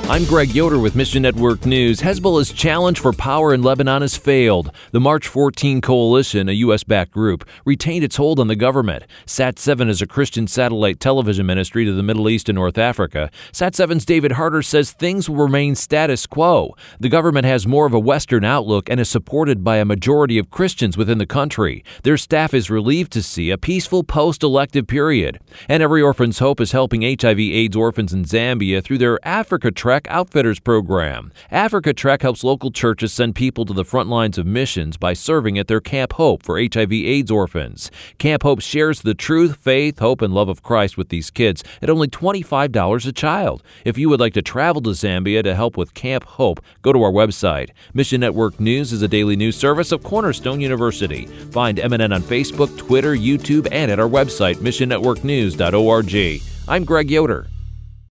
I'm Greg Yoder with Mission Network News. Hezbollah's challenge for power in Lebanon has failed. The March 14 coalition, a U.S.-backed group, retained its hold on the government. Sat7 is a Christian satellite television ministry to the Middle East and North Africa. Sat7's David Harder says things will remain status quo. The government has more of a Western outlook and is supported by a majority of Christians within the country. Their staff is relieved to see a peaceful post-elective period. And Every Orphan's Hope is helping HIV/AIDS orphans in Zambia through their Africa Trek Outfitters program. Africa Trek helps local churches send people to the front lines of missions by serving at their Camp Hope for HIV/AIDS orphans. Camp Hope shares the truth, faith, hope, and love of Christ with these kids at only $25 a child. If you would like to travel to Zambia to help with Camp Hope, go to our website. Mission Network News is a daily news service of Cornerstone University. Find MNN on Facebook, Twitter, YouTube, and at our website, missionnetworknews.org. I'm Greg Yoder.